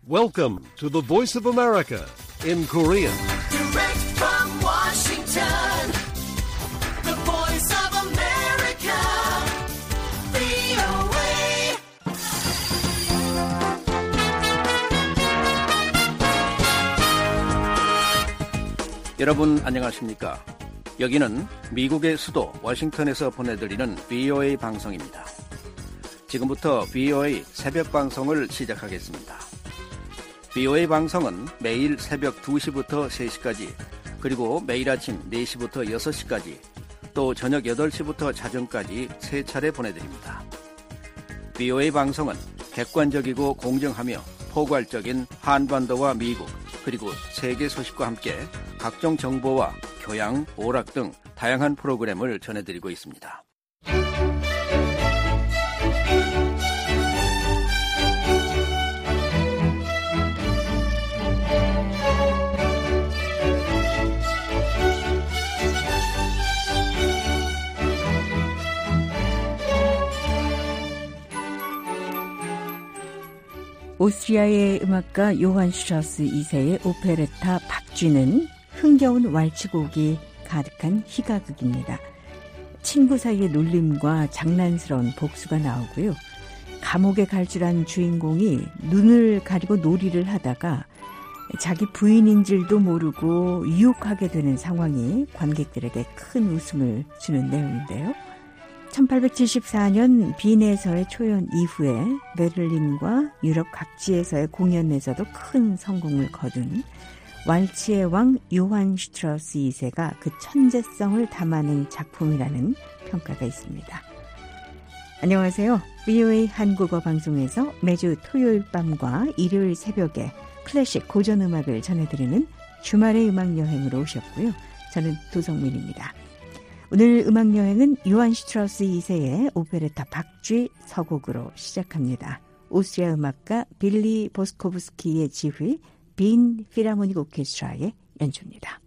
Welcome to the Voice of America in Korean. Direct from Washington, the Voice of America, VOA. 여러분 안녕하십니까? 여기는 미국의 수도 워싱턴에서 보내드리는 VOA 방송입니다. 지금부터 VOA 새벽 방송을 시작하겠습니다. VOA 방송은 매일 새벽 2시부터 3시까지, 그리고 매일 아침 4시부터 6시까지, 또 저녁 8시부터 자정까지 3차례 보내드립니다. VOA 방송은 객관적이고 공정하며 포괄적인 한반도와 미국, 그리고 세계 소식과 함께 각종 정보와 교양, 오락 등 다양한 프로그램을 전해드리고 있습니다. 오스트리아의 음악가 요한 슈트라우스 2세의 오페레타 박쥐는 흥겨운 왈츠곡이 가득한 희가극입니다. 친구 사이의 놀림과 장난스러운 복수가 나오고요. 감옥에 갈 줄 안 주인공이 눈을 가리고 놀이를 하다가 자기 부인인 줄도 모르고 유혹하게 되는 상황이 관객들에게 큰 웃음을 주는 내용인데요. 1874년 빈에서의 초연 이후에 베를린과 유럽 각지에서의 공연에서도 큰 성공을 거둔 왈츠의 왕 요한 슈트라우스 2세가 그 천재성을 담아낸 작품이라는 평가가 있습니다. 안녕하세요. VOA 한국어 방송에서 매주 토요일 밤과 일요일 새벽에 클래식 고전 음악을 전해드리는 주말의 음악 여행으로 오셨고요. 저는 도성민입니다. 오늘 음악여행은 요한 슈트라우스 2세의 오페레타 박쥐 서곡으로 시작합니다. 오스트리아 음악가 빌리 보스코브스키의 지휘, 빈 필하모닉 오케스트라의 연주입니다.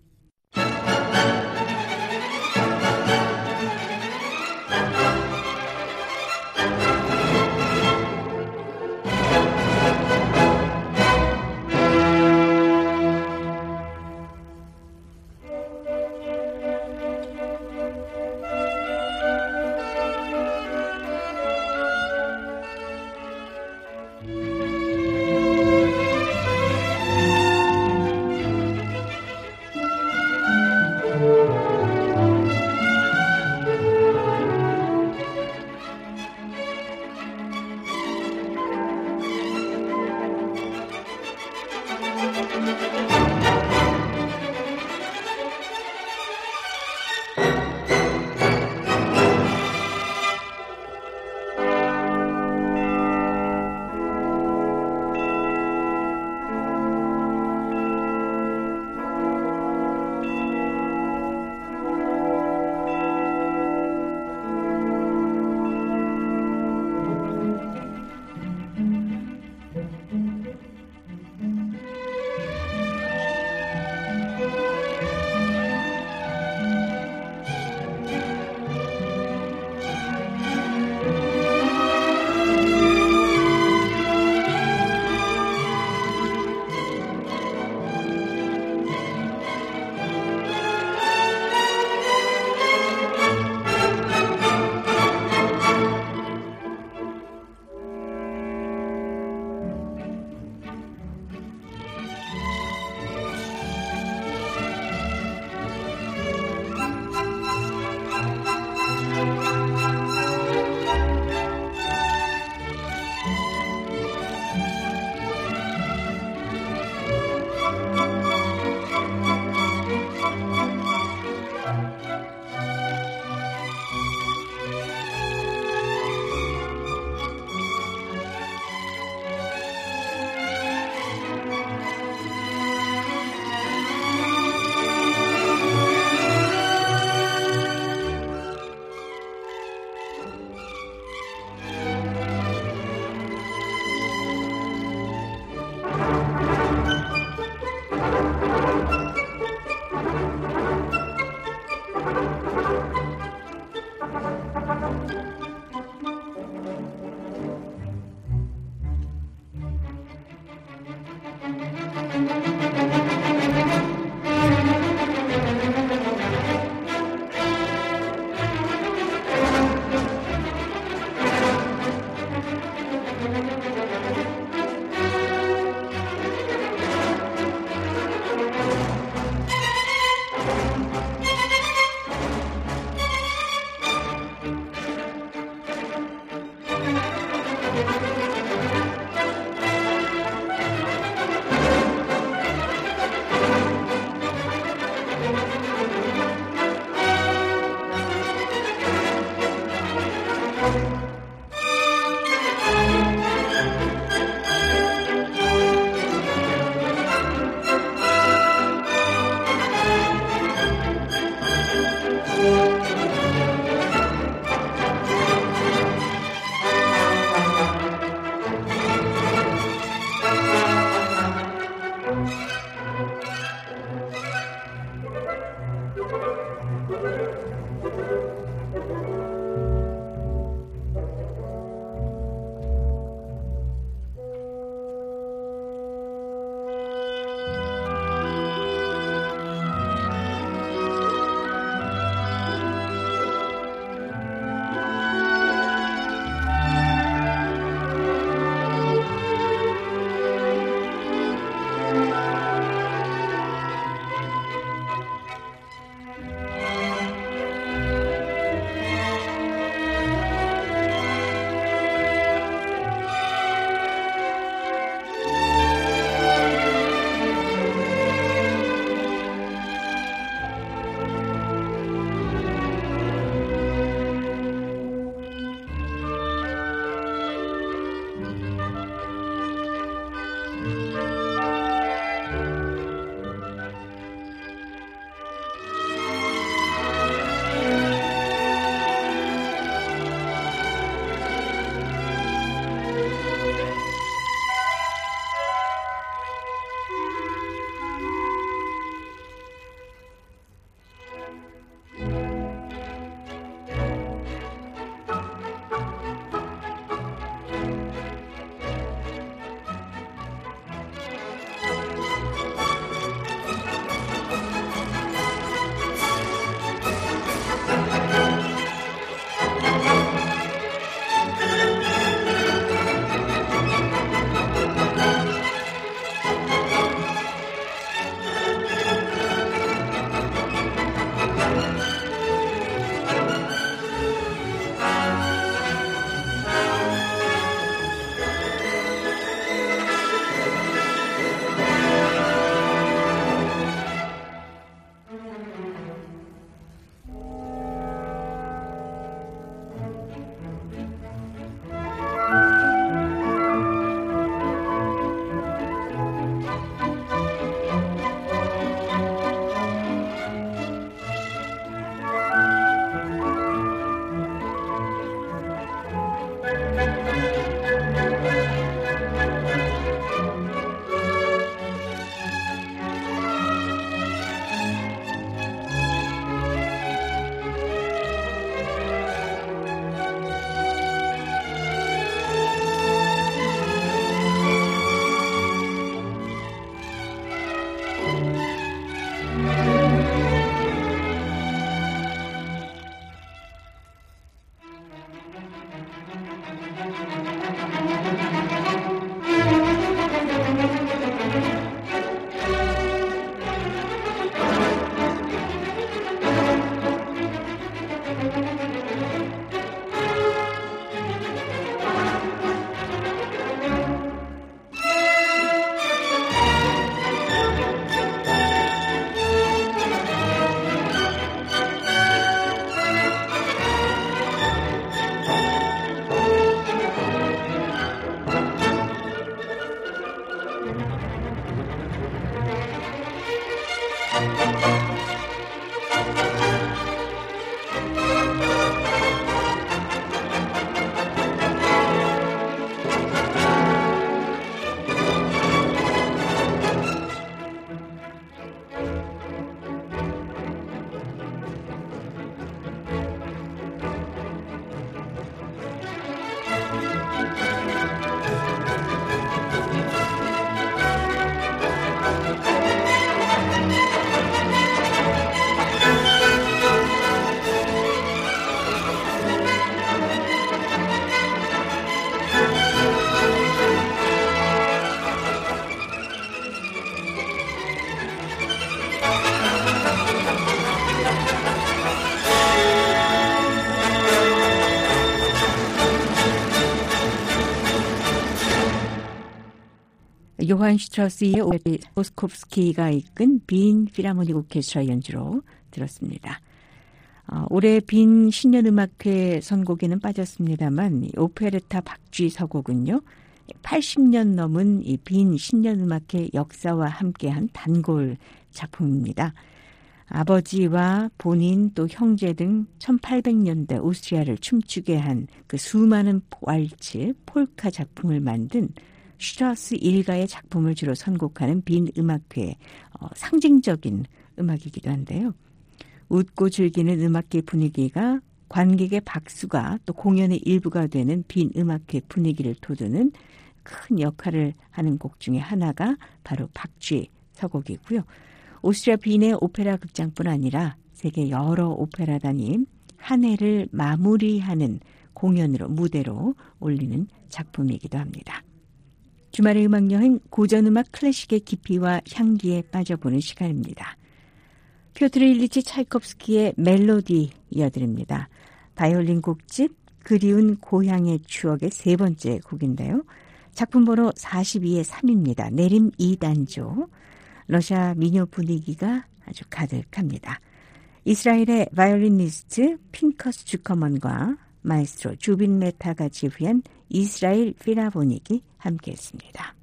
요한 슈트라우스의 오스콥스키가 이끈 빈 필하모닉 오케스트라 연주로 들었습니다. 올해 빈 신년음악회 선곡에는 빠졌습니다만 오페레타 박쥐 서곡은요. 80년 넘은 이 빈 신년음악회 역사와 함께한 단골 작품입니다. 아버지와 본인 또 형제 등 1800년대 오스트리아를 춤추게 한 그 수많은 왈츠, 폴카 작품을 만든 슈트라우스 일가의 작품을 주로 선곡하는 빈 음악회의 상징적인 음악이기도 한데요. 웃고 즐기는 음악계 분위기가 관객의 박수가 또 공연의 일부가 되는 빈 음악회 분위기를 돋우는 큰 역할을 하는 곡 중에 하나가 바로 박쥐 서곡이고요. 오스트리아 빈의 오페라 극장뿐 아니라 세계 여러 오페라단이 한 해를 마무리하는 공연으로 무대로 올리는 작품이기도 합니다. 주말의 음악여행 고전음악 클래식의 깊이와 향기에 빠져보는 시간입니다. 피오트르 일리치 차이콥스키의 멜로디 이어드립니다. 바이올린 곡집 그리운 고향의 추억의 세 번째 곡인데요. 작품 번호 42의 3입니다. 내림 2단조. 러시아 민요 분위기가 아주 가득합니다. 이스라엘의 바이올리니스트 핑커스 주커먼과 마에스트로 주빈 메타가 지휘한 이스라엘 필하모닉이 함께했습니다.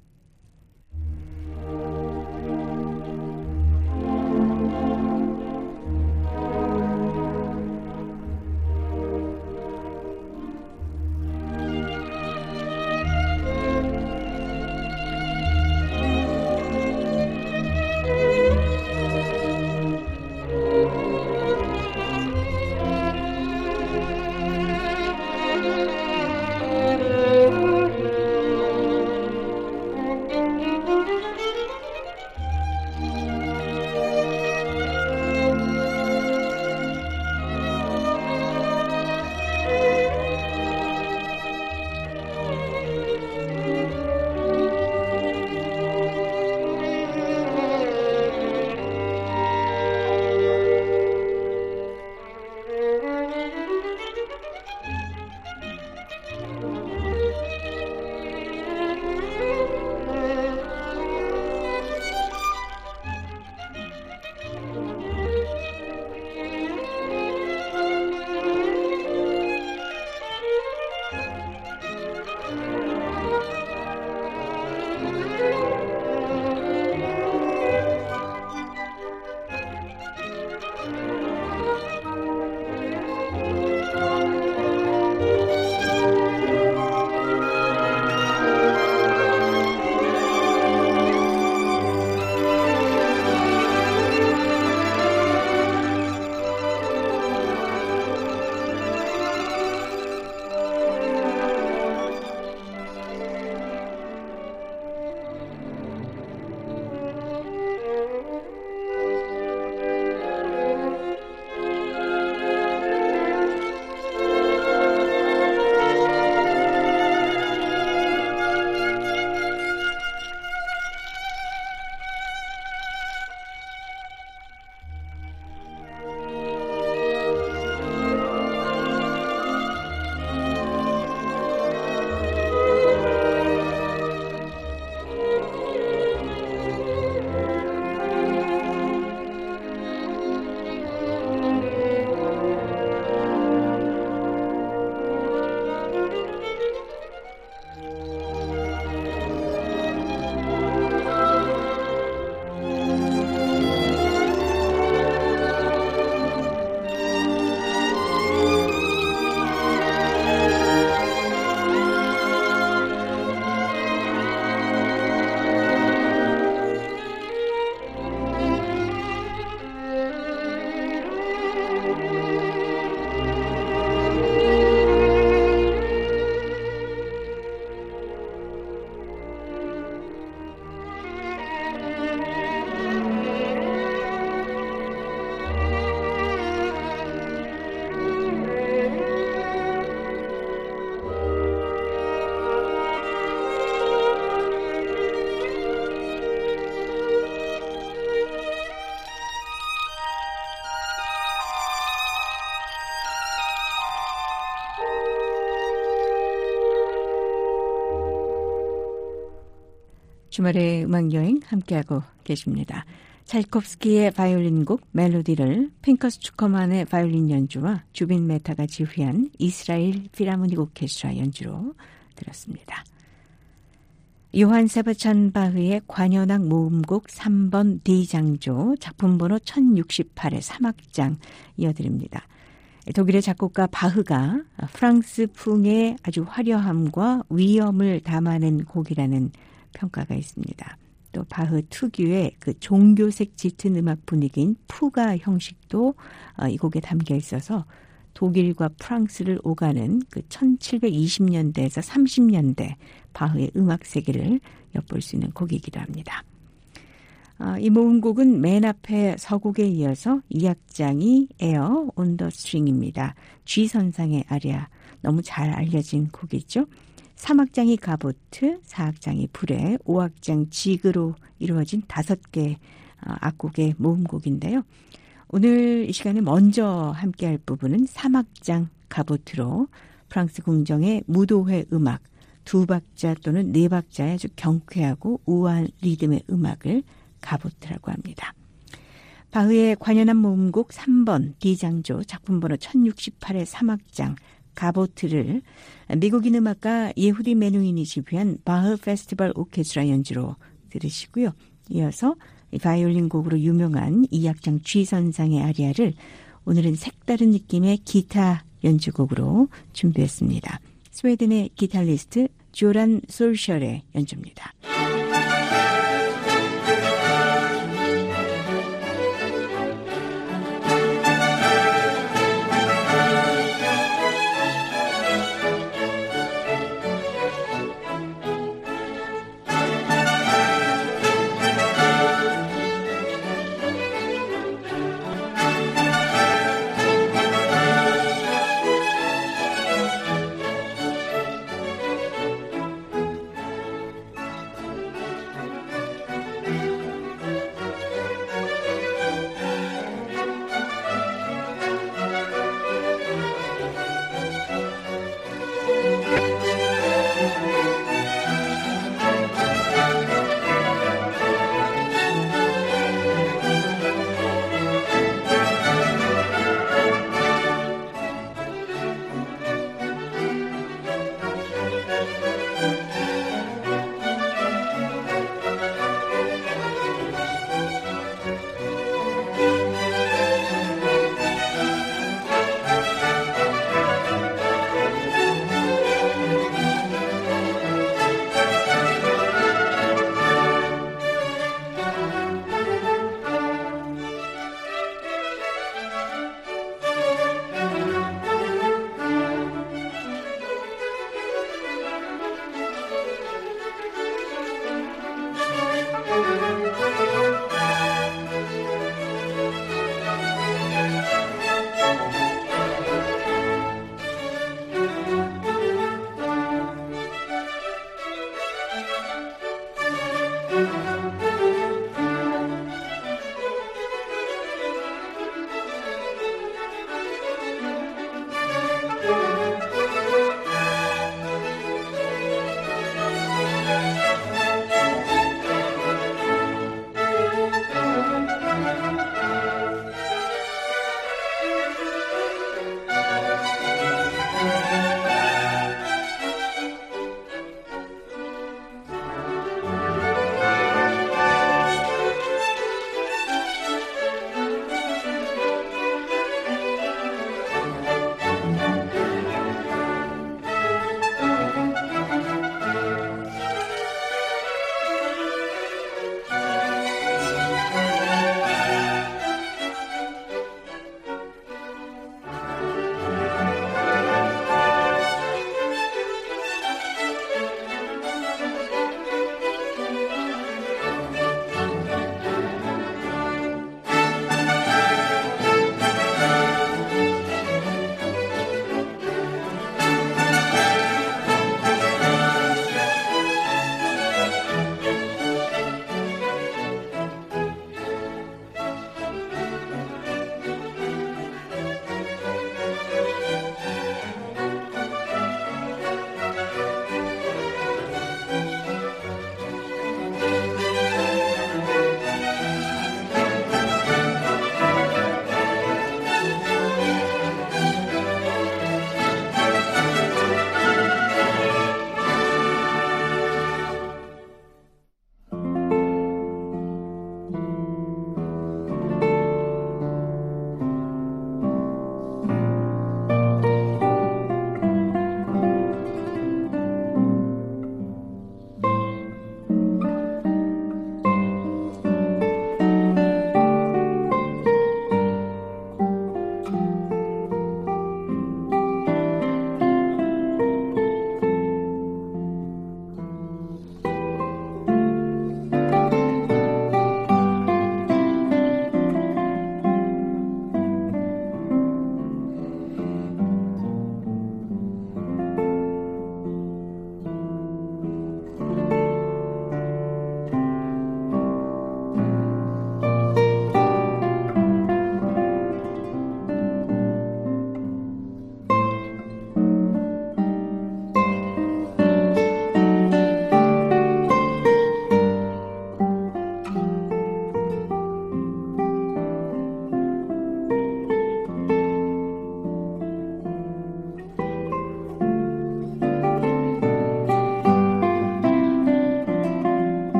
주말의 음악여행 함께하고 계십니다. 찰콥스키의 바이올린곡 멜로디를 핑커스 추커만의 바이올린 연주와 주빈 메타가 지휘한 이스라엘 필하모닉 오케스트라 연주로 들었습니다. 요한 세바찬 바흐의 관현악 모음곡 3번 D장조 작품번호 1068의 3악장 이어드립니다. 독일의 작곡가 바흐가 프랑스 풍의 아주 화려함과 위엄을 담아낸 곡이라는 평가가 있습니다. 또 바흐 특유의 그 종교색 짙은 음악 분위기인 푸가 형식도 이 곡에 담겨 있어서 독일과 프랑스를 오가는 그 1720년대에서 30년대 바흐의 음악 세계를 엿볼 수 있는 곡이기도 합니다. 이 모음곡은 맨 앞에 서곡에 이어서 2악장이 에어 온 더 스트링입니다. G선상의 아리아, 너무 잘 알려진 곡이죠. 3악장이 가보트, 4악장이 불에, 5악장 지그로 이루어진 5개 악곡의 모음곡인데요. 오늘 이 시간에 먼저 함께할 부분은 3악장 가보트로 프랑스 궁정의 무도회 음악, 2박자 또는 4박자의 아주 경쾌하고 우아한 리듬의 음악을 가보트라고 합니다. 바흐의 관현악 모음곡 3번 D장조 작품번호 1068의 3악장 가보트를 미국인 음악가 예후디 메누힌이 지휘한 바흐 페스티벌 오케스트라 연주로 들으시고요. 이어서 바이올린 곡으로 유명한 2악장 G선상의 아리아를 오늘은 색다른 느낌의 기타 연주곡으로 준비했습니다. 스웨덴의 기타리스트 조란 솔셜의 연주입니다.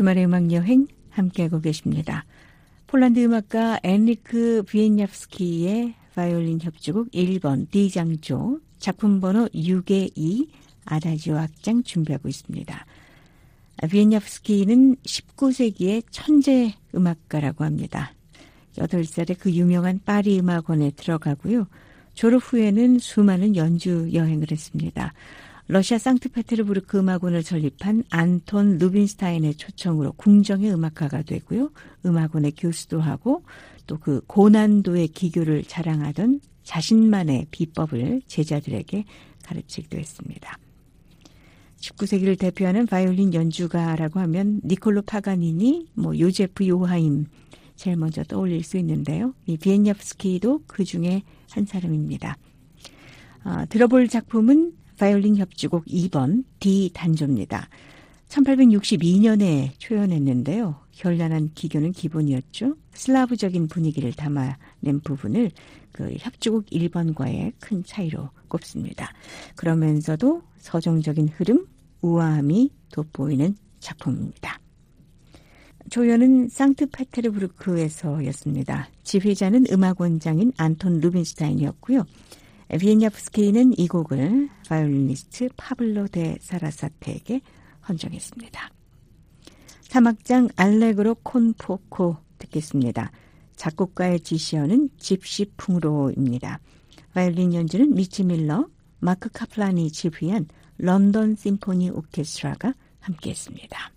주말의 음악여행 함께하고 계십니다. 폴란드 음악가 엔리크 비엔야프스키의 바이올린 협주곡 1번 D장조 작품 번호 6의 2 아다지오 악장 준비하고 있습니다. 비엔야프스키는 19세기의 천재 음악가라고 합니다. 8살에 그 유명한 파리 음악원에 들어가고요. 졸업 후에는 수많은 연주 여행을 했습니다. 러시아 상트페테르부르크 음악원을 설립한 안톤 루빈스타인의 초청으로 궁정의 음악가가 되고요. 음악원의 교수도 하고 또 그 고난도의 기교를 자랑하던 자신만의 비법을 제자들에게 가르치기도 했습니다. 19세기를 대표하는 바이올린 연주가라고 하면 니콜로 파가니니, 요제프 요하임 제일 먼저 떠올릴 수 있는데요. 이 비엔야프스키도 그 중에 한 사람입니다. 들어볼 작품은 바이올린 협주곡 2번 D 단조입니다. 1862년에 초연했는데요. 현란한 기교는 기본이었죠. 슬라브적인 분위기를 담아낸 부분을 그 협주곡 1번과의 큰 차이로 꼽습니다. 그러면서도 서정적인 흐름, 우아함이 돋보이는 작품입니다. 초연은 상트페테르부르크에서였습니다. 지휘자는 음악원장인 안톤 루빈스타인이었고요. 비엔야프스키는 이 곡을 바이올리니스트 파블로 데 사라사테에게 헌정했습니다. 3악장 알레그로 콘 포코 듣겠습니다. 작곡가의 지시어는 집시풍으로입니다. 바이올린 연주는 리치 밀러, 마크 카플란이 지휘한 런던 심포니 오케스트라가 함께했습니다.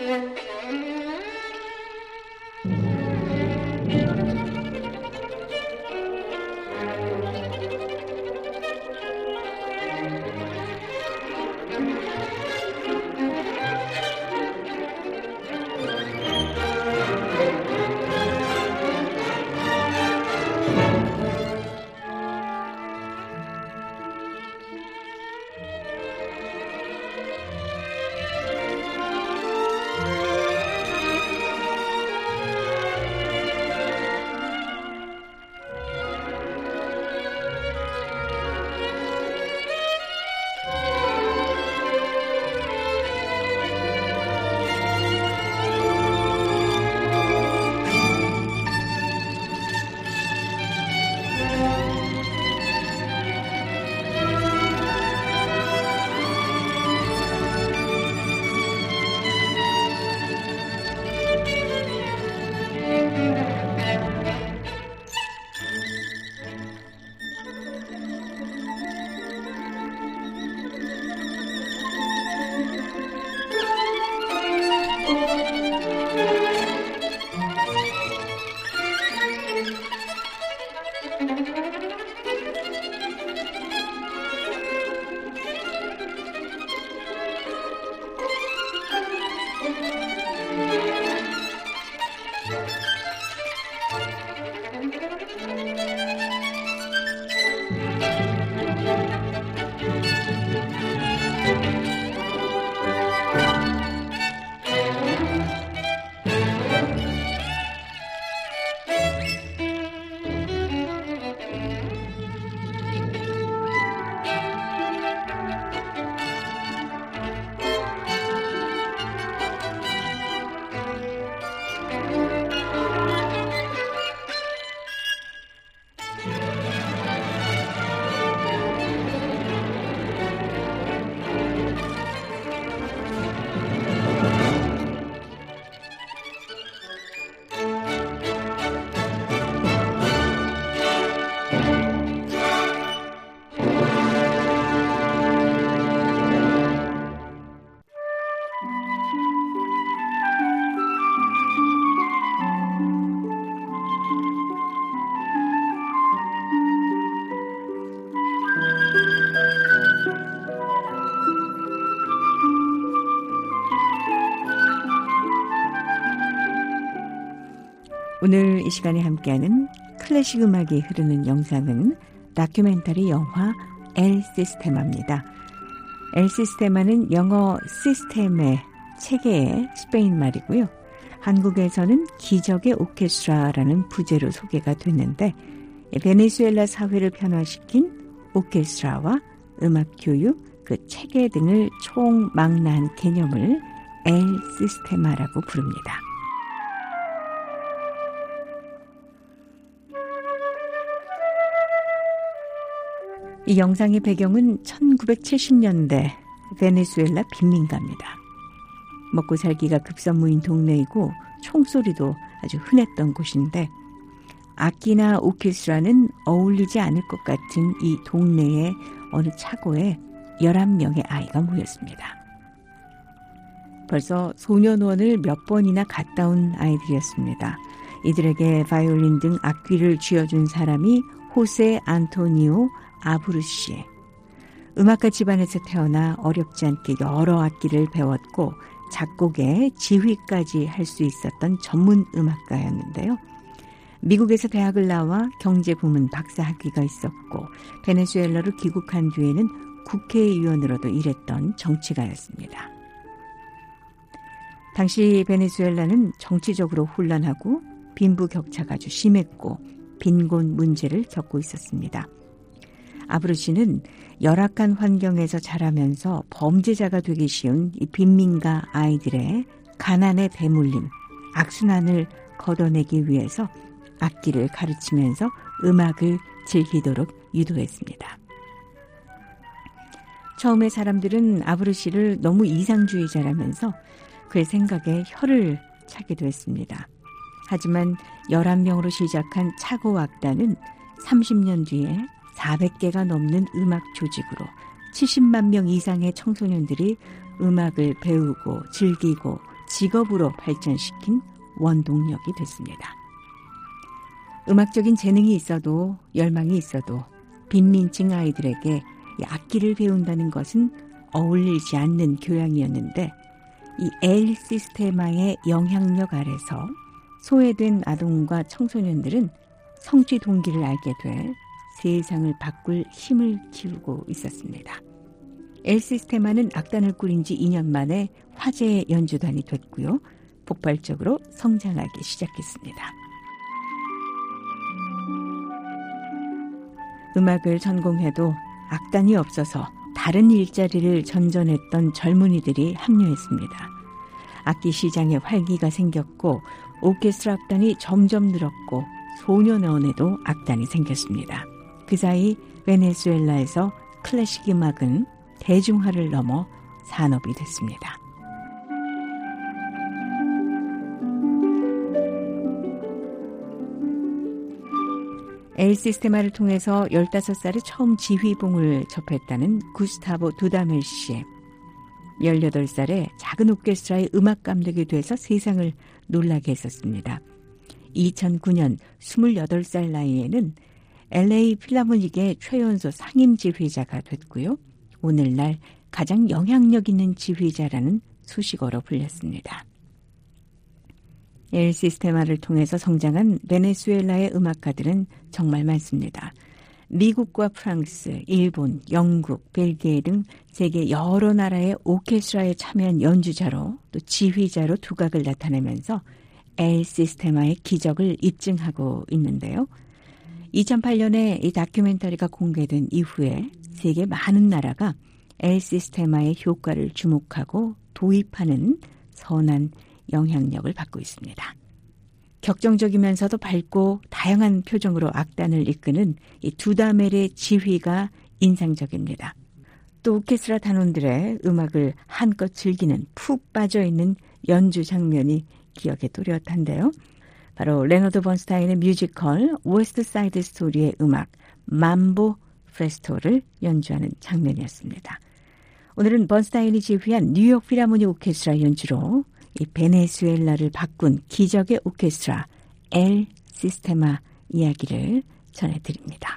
오늘 이 시간에 함께하는 클래식 음악이 흐르는 영상은 다큐멘터리 영화 엘 시스테마입니다. 엘 시스테마는 영어 시스템의 체계의 스페인 말이고요. 한국에서는 기적의 오케스트라라는 부제로 소개가 됐는데 베네수엘라 사회를 변화시킨 오케스트라와 음악 교육, 그 체계 등을 총망라한 개념을 엘 시스테마라고 부릅니다. 이 영상의 배경은 1970년대 베네수엘라 빈민가입니다. 먹고 살기가 급선무인 동네이고 총소리도 아주 흔했던 곳인데 악기나 오케스트라는 어울리지 않을 것 같은 이 동네의 어느 차고에 11명의 아이가 모였습니다. 벌써 소년원을 몇 번이나 갔다 온 아이들이었습니다. 이들에게 바이올린 등 악기를 쥐어준 사람이 호세 안토니오 아브루시. 음악가 집안에서 태어나 어렵지 않게 여러 악기를 배웠고 작곡에 지휘까지 할 수 있었던 전문 음악가였는데요. 미국에서 대학을 나와 경제부문 박사학위가 있었고 베네수엘라로 귀국한 뒤에는 국회의원으로도 일했던 정치가였습니다. 당시 베네수엘라는 정치적으로 혼란하고 빈부격차가 아주 심했고 빈곤 문제를 겪고 있었습니다. 아브루시는 열악한 환경에서 자라면서 범죄자가 되기 쉬운 이 빈민가 아이들의 가난에 배물림, 악순환을 걷어내기 위해서 악기를 가르치면서 음악을 즐기도록 유도했습니다. 처음에 사람들은 아브루시를 너무 이상주의자라면서 그의 생각에 혀를 차기도 했습니다. 하지만 11명으로 시작한 차고악단은 30년 뒤에 400개가 넘는 음악 조직으로 70만 명 이상의 청소년들이 음악을 배우고 즐기고 직업으로 발전시킨 원동력이 됐습니다. 음악적인 재능이 있어도 열망이 있어도 빈민층 아이들에게 이 악기를 배운다는 것은 어울리지 않는 교양이었는데 이 엘 시스테마의 영향력 아래서 소외된 아동과 청소년들은 성취 동기를 알게 돼 세상을 바꿀 힘을 키우고 있었습니다. 엘 시스테마는 악단을 꾸린 지 2년 만에 화제의 연주단이 됐고요. 폭발적으로 성장하기 시작했습니다. 음악을 전공해도 악단이 없어서 다른 일자리를 전전했던 젊은이들이 합류했습니다. 악기 시장에 활기가 생겼고 오케스트라 악단이 점점 늘었고 소년원에도 악단이 생겼습니다. 그 사이 베네수엘라에서 클래식 음악은 대중화를 넘어 산업이 됐습니다. 엘 시스테마를 통해서 15살에 처음 지휘봉을 접했다는 구스타보 두다멜 씨. 18살에 작은 오케스트라의 음악 감독이 돼서 세상을 놀라게 했었습니다. 2009년 28살 나이에는 LA 필라모닉의 최연소 상임 지휘자가 됐고요. 오늘날 가장 영향력 있는 지휘자라는 수식어로 불렸습니다. 엘 시스테마를 통해서 성장한 베네수엘라의 음악가들은 정말 많습니다. 미국과 프랑스, 일본, 영국, 벨기에 등 세계 여러 나라의 오케스트라에 참여한 연주자로 또 지휘자로 두각을 나타내면서 엘 시스테마의 기적을 입증하고 있는데요. 2008년에 이 다큐멘터리가 공개된 이후에 세계 많은 나라가 엘 시스테마의 효과를 주목하고 도입하는 선한 영향력을 받고 있습니다. 격정적이면서도 밝고 다양한 표정으로 악단을 이끄는 이 두다멜의 지휘가 인상적입니다. 또 오케스트라 단원들의 음악을 한껏 즐기는 푹 빠져있는 연주 장면이 기억에 또렷한데요. 바로 레너드 번스타인의 뮤지컬 웨스트 사이드 스토리의 음악 mambo festo를 연주하는 장면이었습니다. 오늘은 번스타인이 지휘한 뉴욕 필하모닉 오케스트라 연주로 이 베네수엘라를 바꾼 기적의 오케스트라 엘 시스테마 이야기를 전해드립니다.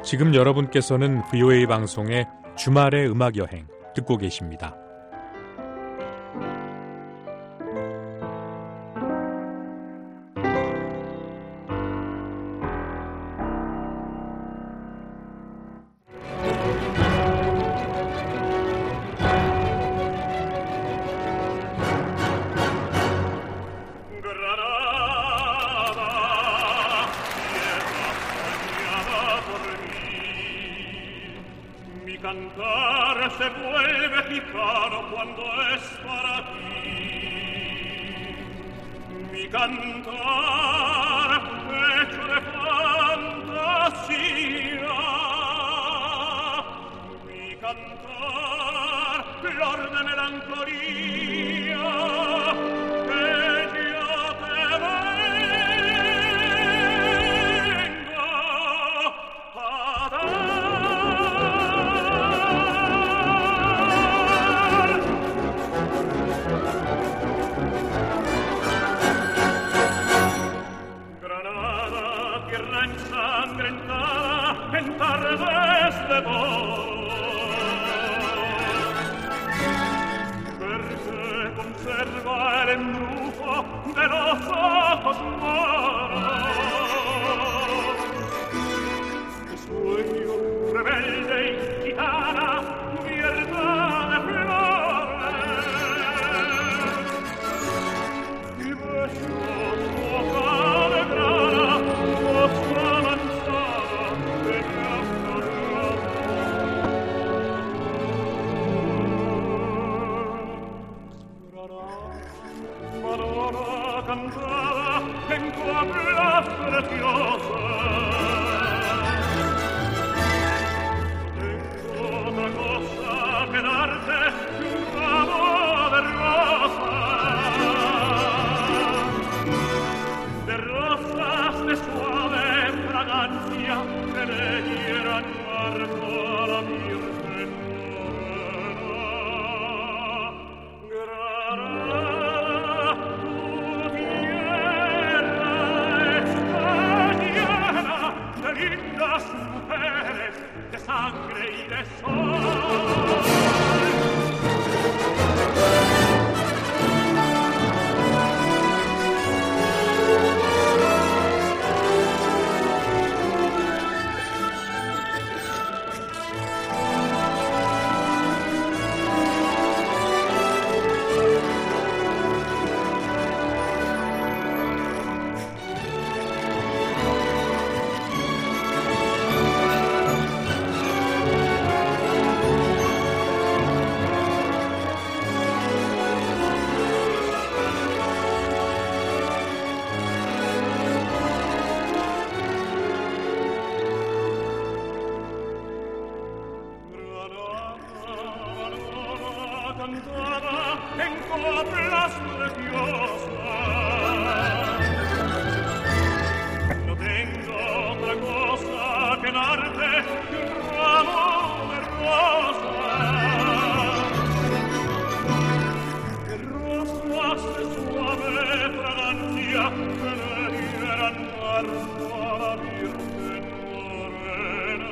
지금 여러분께서는 VOA 방송의 주말의 음악여행 듣고 계십니다. Cantar se vuelve gitano cuando es para ti. Mi cantar hecho de fantasía. Mi cantar flor de melancolía. Que yo te vengo a dar. En tardes de porque conserva el embrujo de los ojos moros. Sueño rebelde y gitana cubierta de flores y besos boca de grana, boca manzana de cantada en coplas preciosas. Tengo otra cosa que darte que un ramo de rosas de suave fragancia que le dieran marco a la Virgen morena. Lindas mujeres de sangre y de sol. En coplas preciosas. No tengo otra cosa que darte que un ramo de rosas de suave fragancia que le dieran marco a la Virgen morena.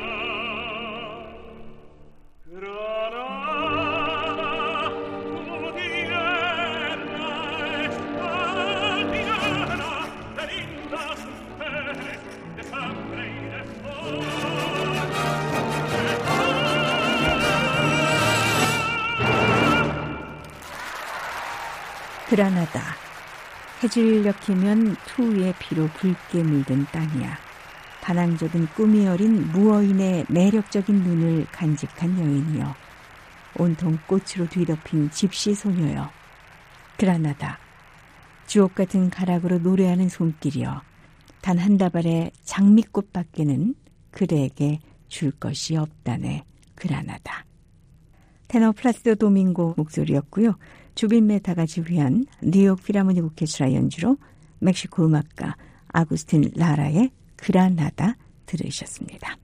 그라나다. 해질 엮이면 투의 피로 붉게 물든 땅이야. 반항적인 꿈이 어린 무어인의 매력적인 눈을 간직한 여인이여. 온통 꽃으로 뒤덮인 집시 소녀여. 그라나다. 주옥 같은 가락으로 노래하는 손길이여. 단 한 다발의 장미꽃밖에는 그대에게 줄 것이 없다네. 그라나다. 테너 플라시도 도밍고 목소리였고요. 주빈 메타가 지휘한 뉴욕 필하모닉 오케스트라 연주로 멕시코 음악가 아구스틴 라라의 그라나다 들으셨습니다.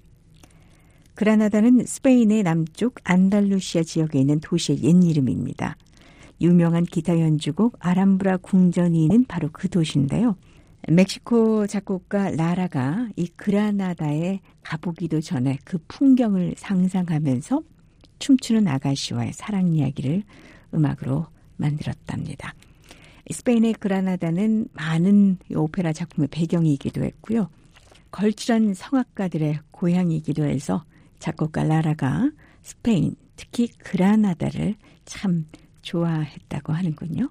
그라나다는 스페인의 남쪽 안달루시아 지역에 있는 도시의 옛 이름입니다. 유명한 기타 연주곡 아람브라 궁전이 있는 바로 그 도시인데요. 멕시코 작곡가 라라가 이 그라나다에 가보기도 전에 그 풍경을 상상하면서 춤추는 아가씨와의 사랑 이야기를 음악으로 만들었답니다. 스페인의 그라나다는 많은 오페라 작품의 배경이기도 했고요. 걸출한 성악가들의 고향이기도 해서 작곡가 라라가 스페인, 특히 그라나다를 참 좋아했다고 하는군요.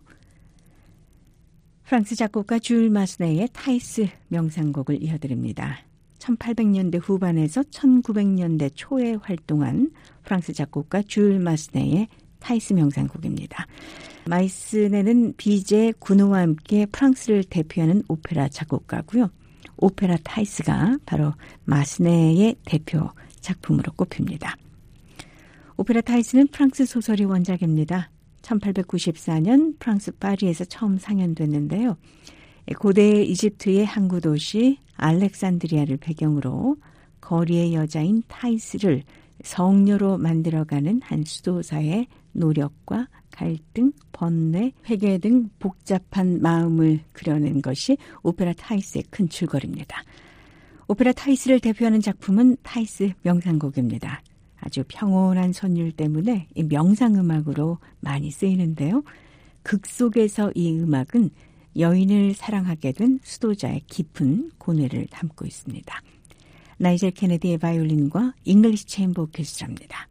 프랑스 작곡가 줄 마스네의 타이스 명상곡을 이어드립니다. 1800년대 후반에서 1900년대 초에 활동한 프랑스 작곡가 줄 마스네의 타이스 명상곡입니다. 마이스네는 비제 구노와 함께 프랑스를 대표하는 오페라 작곡가고요. 오페라 타이스가 바로 마스네의 대표 작품으로 꼽힙니다. 오페라 타이스는 프랑스 소설이 원작입니다. 1894년 프랑스 파리에서 처음 상연됐는데요. 고대 이집트의 항구 도시 알렉산드리아를 배경으로 거리의 여자인 타이스를 성녀로 만들어가는 한 수도사의 노력과 갈등, 번뇌, 회개 등 복잡한 마음을 그려낸 것이 오페라 타이스의 큰 줄거리입니다. 오페라 타이스를 대표하는 작품은 타이스 명상곡입니다. 아주 평온한 선율 때문에 이 명상음악으로 많이 쓰이는데요. 극 속에서 이 음악은 여인을 사랑하게 된 수도자의 깊은 고뇌를 담고 있습니다. 나이젤 케네디의 바이올린과 잉글리시 체인버 오케스트라입니다.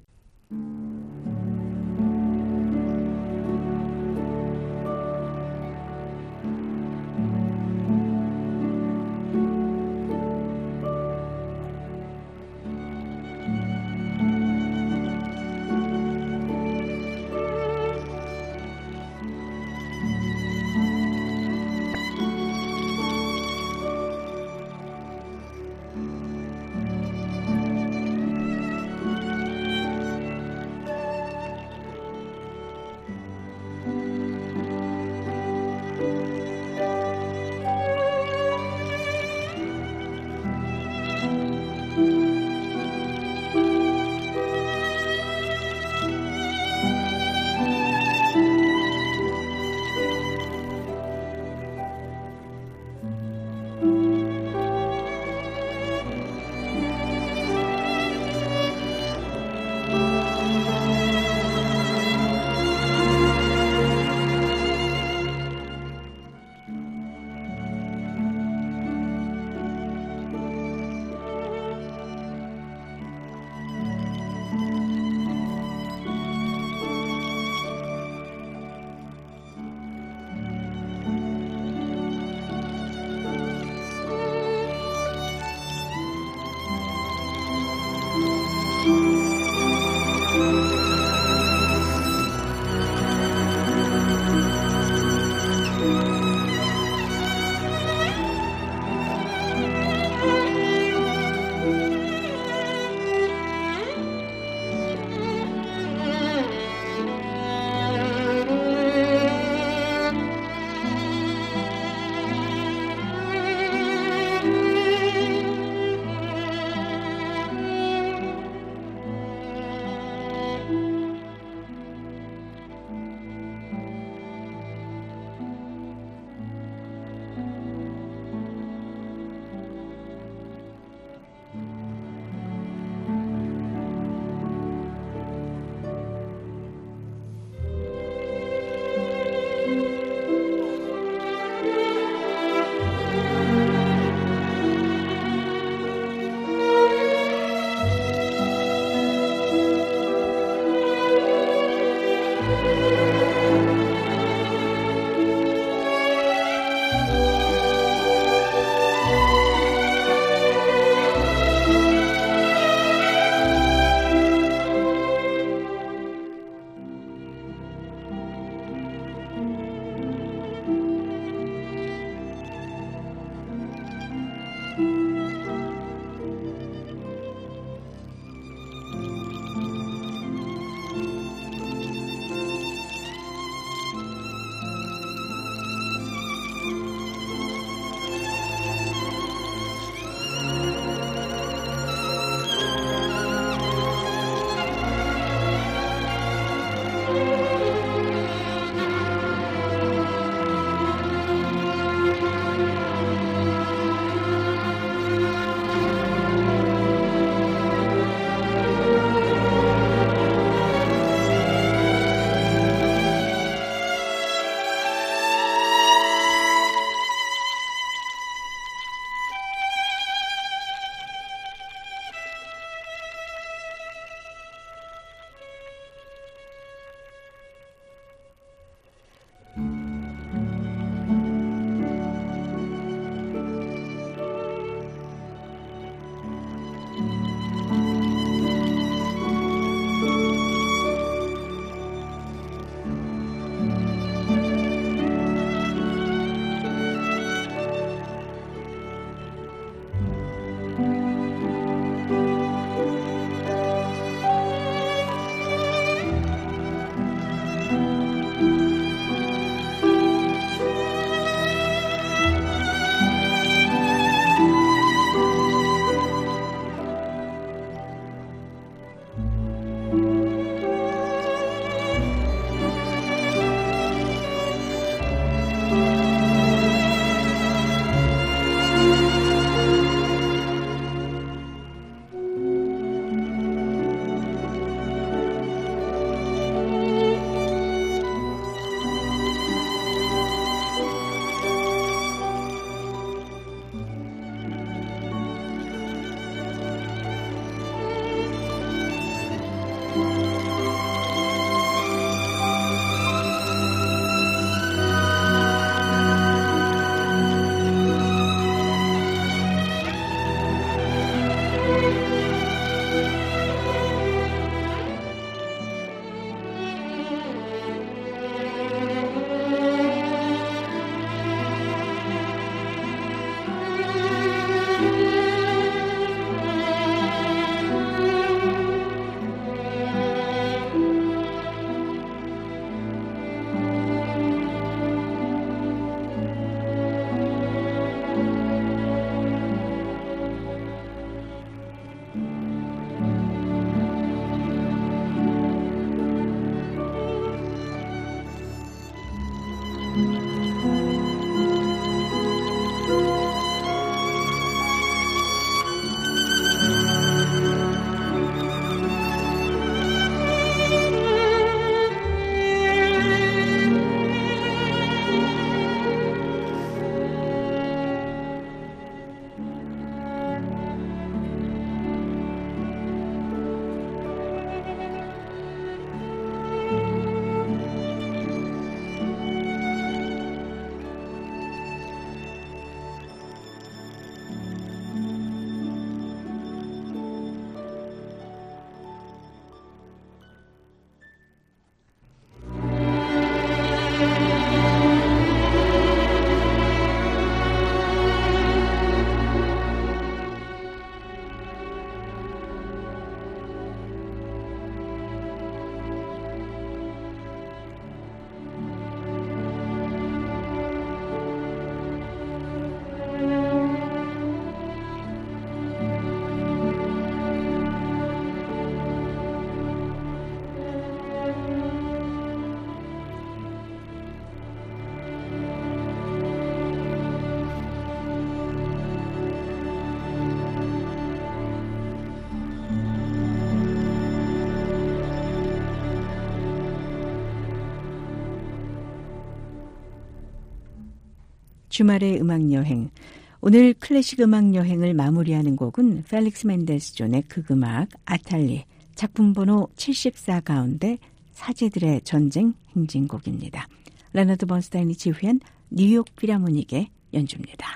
주말의 음악여행. 오늘 클래식 음악여행을 마무리하는 곡은 펠릭스 멘델스 존의 극음악 아탈리 작품 번호 74 가운데 사제들의 전쟁 행진곡입니다. 레너드 번스타인이 지휘한 뉴욕 필하모닉의 연주입니다.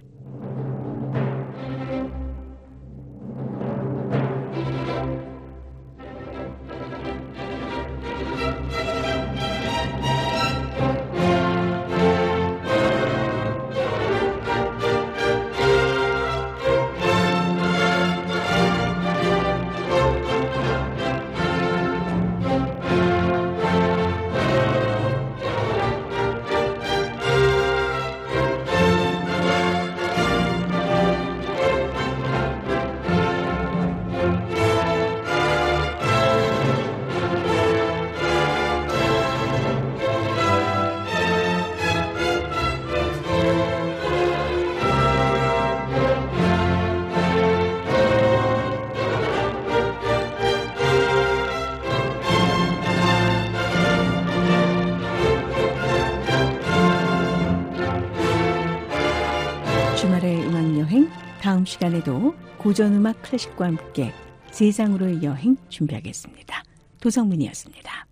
주말의 음악여행, 다음 시간에도 고전음악 클래식과 함께 세상으로의 여행 준비하겠습니다. 도성문이었습니다.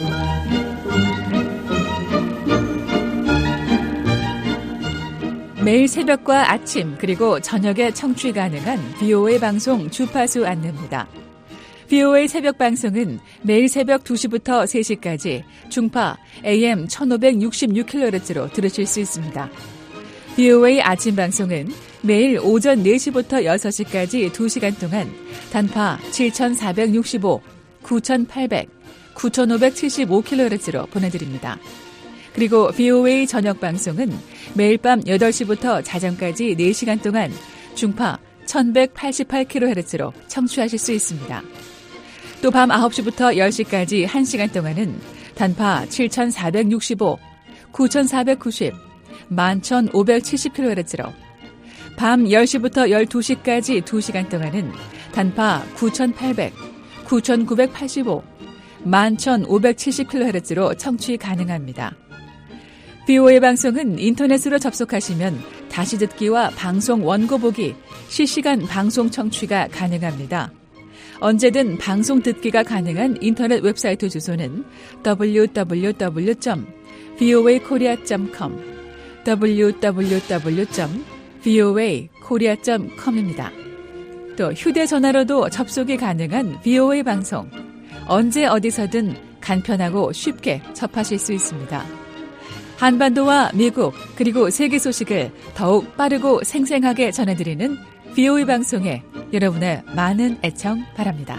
매일 새벽과 아침 그리고 저녁에 청취 가능한 VOA 방송 주파수 안내입니다. VOA 새벽 방송은 매일 새벽 2시부터 3시까지 중파 AM 1566kHz로 들으실 수 있습니다. VOA 아침 방송은 매일 오전 4시부터 6시까지 2시간 동안 단파 7465, 9800, 9575kHz로 보내드립니다. 그리고 VOA 저녁 방송은 매일 밤 8시부터 자정까지 4시간 동안 중파 1188kHz로 청취하실 수 있습니다. 또 밤 9시부터 10시까지 1시간 동안은 단파 7465, 9490, 11570kHz로 밤 10시부터 12시까지 2시간 동안은 단파 9800, 9985, 11570kHz로 청취 가능합니다. VOA 방송은 인터넷으로 접속하시면 다시 듣기와 방송 원고 보기, 실시간 방송 청취가 가능합니다. 언제든 방송 듣기가 가능한 인터넷 웹사이트 주소는 www.voakorea.com www.voakorea.com입니다. 또 휴대전화로도 접속이 가능한 VOA 방송, 언제 어디서든 간편하고 쉽게 접하실 수 있습니다. 한반도와 미국 그리고 세계 소식을 더욱 빠르고 생생하게 전해드리는 VOA 방송에 여러분의 많은 애청 바랍니다.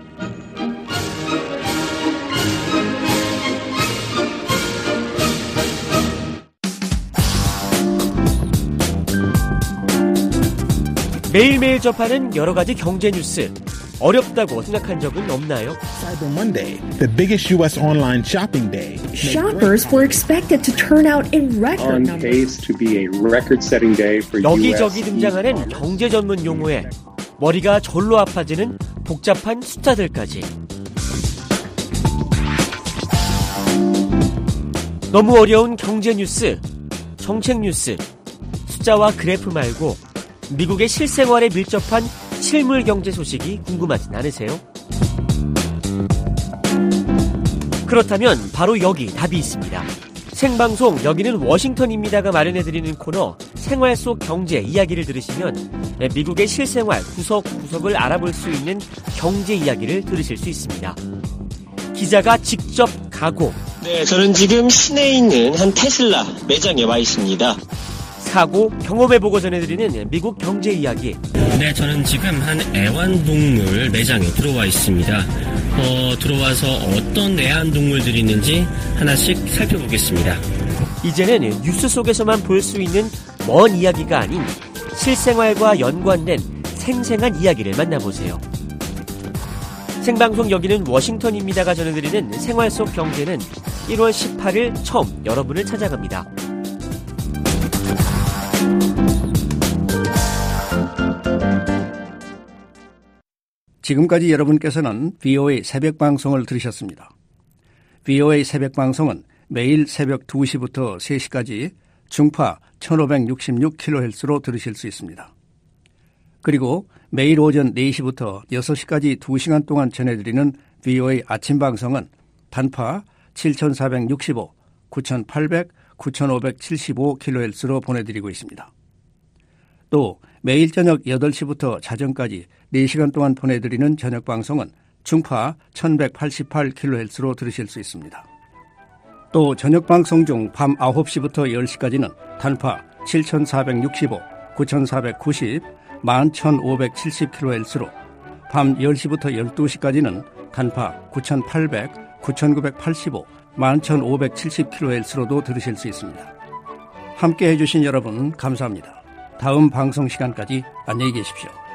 매일매일 접하는 여러 가지 경제 뉴스. 어렵다고 생각한 적은 없나요? Cyber Monday, the biggest U.S. online shopping day. Shoppers were expected to turn out in record numbers. On pace to be a record-setting day for 여기저기 등장하는 경제 전문 용어에 머리가 절로 아파지는 복잡한 숫자들까지. 너무 어려운 경제 뉴스, 정책 뉴스, 숫자와 그래프 말고 미국의 실생활에 밀접한 실물 경제 소식이 궁금하진 않으세요? 그렇다면 바로 여기 답이 있습니다. 생방송 여기는 워싱턴입니다가 마련해드리는 코너 생활 속 경제 이야기를 들으시면 미국의 실생활 구석구석을 알아볼 수 있는 경제 이야기를 들으실 수 있습니다. 기자가 직접 가고 네, 저는 지금 시내에 있는 한 테슬라 매장에 와 있습니다. 사고 경험해보고 전해드리는 미국 경제 이야기. 네, 저는 지금 한 애완동물 매장에 들어와 있습니다. 들어와서 어떤 애완동물들이 있는지 하나씩 살펴보겠습니다. 이제는 뉴스 속에서만 볼 수 있는 먼 이야기가 아닌 실생활과 연관된 생생한 이야기를 만나보세요. 생방송 여기는 워싱턴입니다가 전해드리는 생활 속 경제는 1월 18일 처음 여러분을 찾아갑니다. 지금까지 여러분께서는 VOA 새벽방송을 들으셨습니다. VOA 새벽방송은 매일 새벽 2시부터 3시까지 중파 1566kHz로 들으실 수 있습니다. 그리고 매일 오전 4시부터 6시까지 2시간 동안 전해드리는 VOA 아침 방송은 단파 7465, 9800, 9575kHz로 보내드리고 있습니다. 또 매일 저녁 8시부터 자정까지 4시간 동안 보내드리는 저녁 방송은 중파 1188kHz로 들으실 수 있습니다. 또 저녁 방송 중 밤 9시부터 10시까지는 단파 7465, 9490, 11570kHz로 밤 10시부터 12시까지는 단파 9800, 9985, 11570kHz로도 들으실 수 있습니다. 함께 해주신 여러분 감사합니다. 다음 방송 시간까지 안녕히 계십시오.